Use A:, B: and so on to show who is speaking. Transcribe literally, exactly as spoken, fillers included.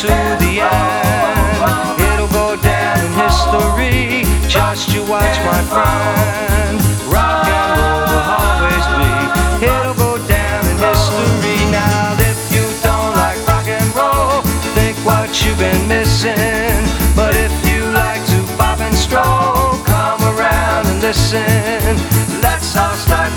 A: to the end. It'll go down in history. Just you watch, my friend. Rock and roll will always be. It'll go down in history. Now if you don't like rock and roll, think what you've been missing. But if you like to pop and stroll, come around and listen. Let's all start